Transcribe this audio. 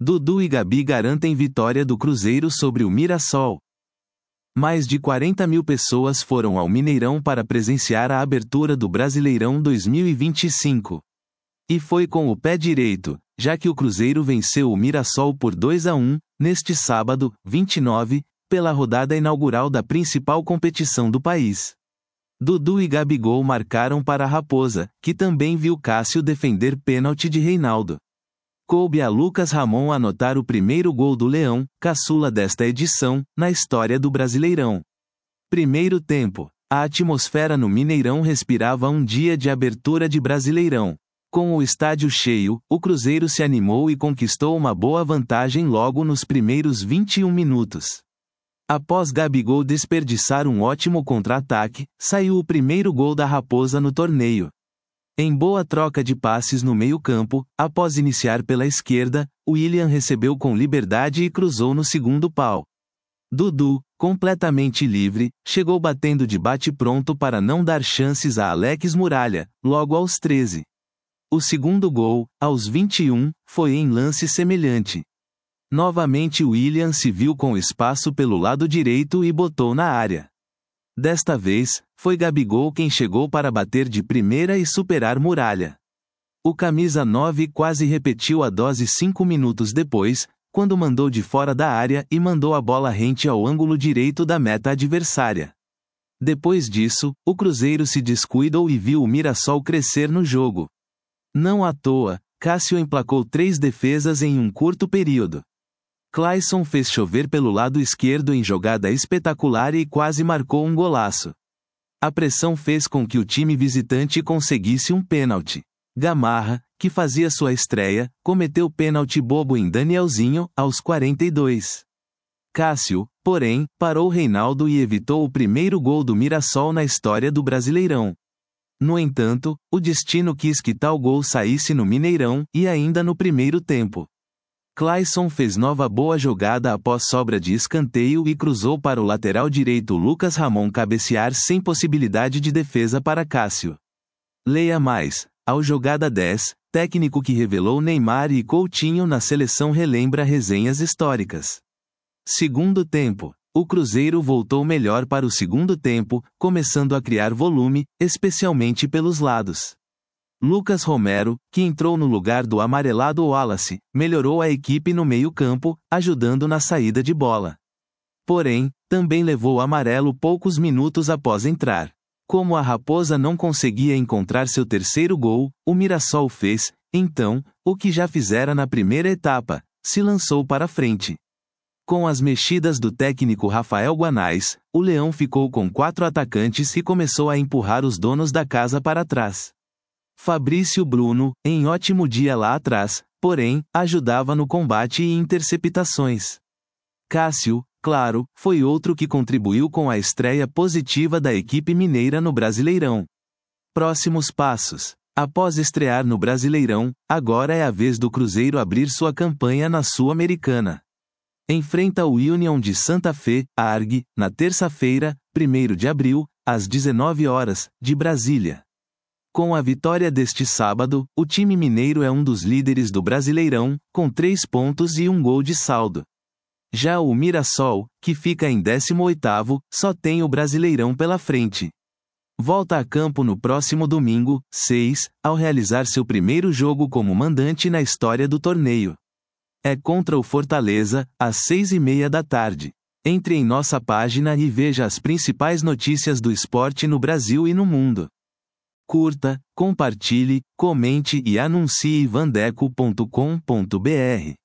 Dudu e Gabi garantem vitória do Cruzeiro sobre o Mirassol. Mais de 40 mil pessoas foram ao Mineirão para presenciar a abertura do Brasileirão 2025. E foi com o pé direito, já que o Cruzeiro venceu o Mirassol por 2-1, neste sábado, 29, pela rodada inaugural da principal competição do país. Dudu e Gabigol marcaram para a Raposa, que também viu Cássio defender pênalti de Reinaldo. Coube a Lucas Ramon anotar o primeiro gol do Leão, caçula desta edição, na história do Brasileirão. Primeiro tempo. A atmosfera no Mineirão respirava um dia de abertura de Brasileirão. Com o estádio cheio, o Cruzeiro se animou e conquistou uma boa vantagem logo nos primeiros 21 minutos. Após Gabigol desperdiçar um ótimo contra-ataque, saiu o primeiro gol da Raposa no torneio. Em boa troca de passes no meio-campo, após iniciar pela esquerda, William recebeu com liberdade e cruzou no segundo pau. Dudu, completamente livre, chegou batendo de bate-pronto para não dar chances a Alex Muralha, logo aos 13. O segundo gol, aos 21, foi em lance semelhante. Novamente William se viu com espaço pelo lado direito e botou na área. Desta vez, foi Gabigol quem chegou para bater de primeira e superar Muralha. O camisa 9 quase repetiu a dose 5 minutos depois, quando mandou de fora da área e mandou a bola rente ao ângulo direito da meta adversária. Depois disso, o Cruzeiro se descuidou e viu o Mirassol crescer no jogo. Não à toa, Cássio emplacou 3 defesas em um curto período. Clayson fez chover pelo lado esquerdo em jogada espetacular e quase marcou um golaço. A pressão fez com que o time visitante conseguisse um pênalti. Gamarra, que fazia sua estreia, cometeu pênalti bobo em Danielzinho, aos 42. Cássio, porém, parou Reinaldo e evitou o primeiro gol do Mirassol na história do Brasileirão. No entanto, o destino quis que tal gol saísse no Mineirão, e ainda no primeiro tempo. Clayson fez nova boa jogada após sobra de escanteio e cruzou para o lateral direito Lucas Ramon cabecear sem possibilidade de defesa para Cássio. Leia mais. Ao jogada 10, técnico que revelou Neymar e Coutinho na seleção relembra resenhas históricas. Segundo tempo. O Cruzeiro voltou melhor para o segundo tempo, começando a criar volume, especialmente pelos lados. Lucas Romero, que entrou no lugar do amarelado Wallace, melhorou a equipe no meio-campo, ajudando na saída de bola. Porém, também levou amarelo poucos minutos após entrar. Como a Raposa não conseguia encontrar seu terceiro gol, o Mirassol fez, então, o que já fizera na primeira etapa, se lançou para frente. Com as mexidas do técnico Rafael Guanais, o Leão ficou com 4 atacantes e começou a empurrar os donos da casa para trás. Fabrício Bruno, em ótimo dia lá atrás, porém, ajudava no combate e interceptações. Cássio, claro, foi outro que contribuiu com a estreia positiva da equipe mineira no Brasileirão. Próximos passos. Após estrear no Brasileirão, agora é a vez do Cruzeiro abrir sua campanha na Sul-Americana. Enfrenta o União de Santa Fé, ARG, na terça-feira, 1º de abril, às 19 horas, de Brasília. Com a vitória deste sábado, o time mineiro é um dos líderes do Brasileirão, com 3 pontos e 1 gol de saldo. Já o Mirassol, que fica em 18º, só tem o Brasileirão pela frente. Volta a campo no próximo domingo, 6, ao realizar seu primeiro jogo como mandante na história do torneio. É contra o Fortaleza, às 6:30 da tarde. Entre em nossa página e veja as principais notícias do esporte no Brasil e no mundo. Curta, compartilhe, comente e anuncie vandeco.com.br.